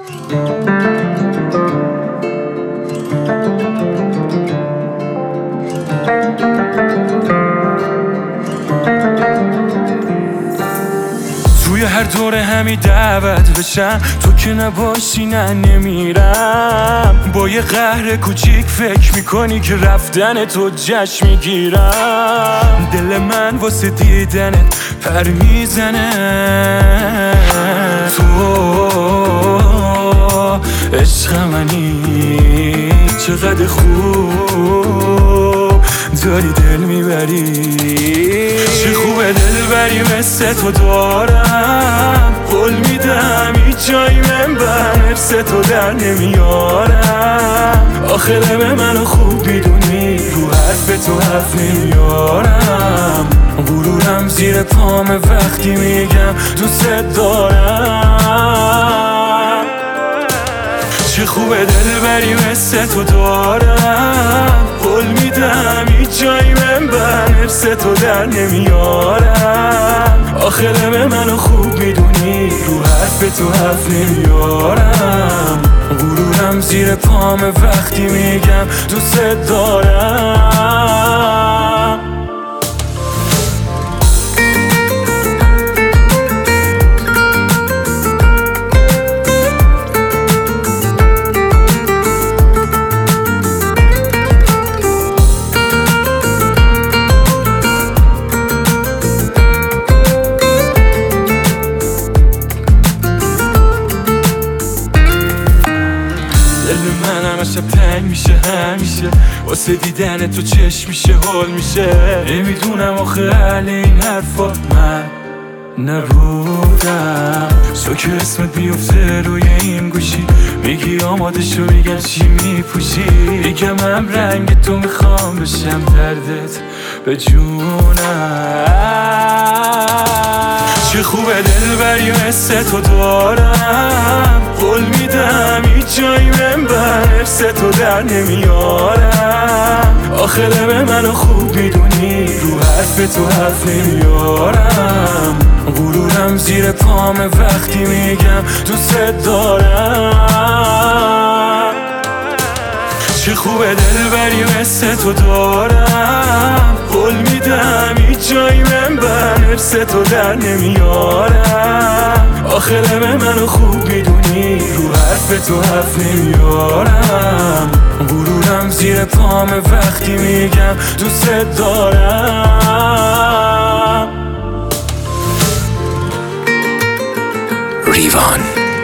توی هر دوره همی دعوت بشم، تو که نباشی نه نمیرم. با یه قهر کوچیک فکر میکنی که رفتن تو جشن میگیرم. دل من واسه دیدنت پر میزنه، تو عشق منی. چقدر خوب داری دل میبری، چه خوبه دل بری مثل تو دارم. قول میدم هیچ جایی من مثل تو در نمیارم. آخه به منو خوب میدونی، رو حرف تو حرف نمیارم. غرورم زیر پام وقتی میگم دوست دارم. چه خوبه دل بری مثل تو دارم. قول میدم هیچ جایی من مثل تو در نمیارم. آخه به منو خوب میدونی، رو حرف تو حرف نمیارم. غرورم زیر پام وقتی میگم دوست دارم. من همشه تنگ میشه همیشه، واسه دیدن تو چشم میشه حال میشه. نمیدونم آخه حل این حرفا من نبودم. تو که اسمت بیفته روی این گوشی، میگی آماده شو، میگن چی میپوشی. میگم من رنگ تو میخوام بشم، دردت به جونم. چه خوبه دل بری مثل تو دارم. قول میدم هیچ جایی من مثل تو در نمیارم. آخه به منو خوب میدونی، رو حرف تو حرف نمیارم. غرورم زیر پام وقتی میگم دوست دارم. چه خوبه دل بری مثل تو دارم. قول میدم هیچ جایی من مثل تو در نمیارم. آخه به منو خوب میدونی، رو حرف تو حرف نمیارم. غرورم زیر پام وقتی میگم دوست دارم. ریوان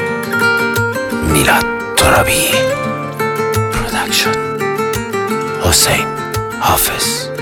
میلاد ترابی پرودکشن حسین حافظ.